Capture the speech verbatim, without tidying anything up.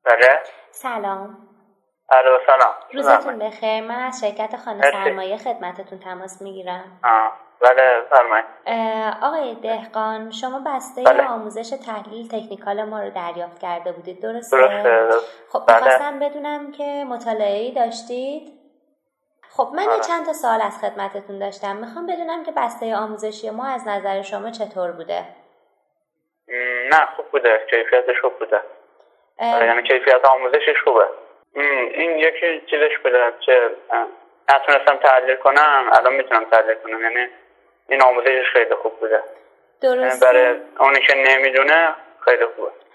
بله. سلام. الو سلام. روزتون بخیر. من از شرکت خانه مرسی. سرمایه خدمتتون تماس میگیرم. آه بله فرمایید. آقای دهقان، شما بسته بله. آموزش تحلیل تکنیکال ما رو دریافت کرده بودید، درسته؟ درسته. خب بله. می‌خواستم بدونم که مطالعه‌ای داشتید؟ خب من آره. یه چند تا سوال از خدمتتون داشتم. میخوام بدونم که بسته آموزشی ما از نظر شما چطور بوده؟ م، نه خوب بوده، کیفیتش خوب بوده. اه، یعنی کیفیت آموزشش خوبه. م، این یکی چیزش بوده که اه، نتونستم تحلیل کنم، الان میتونم تحلیل کنم. یعنی این آموزشش خیلی خوب بوده. یعنی درسته. برای اونی که نمیدونه خیلی خوبه.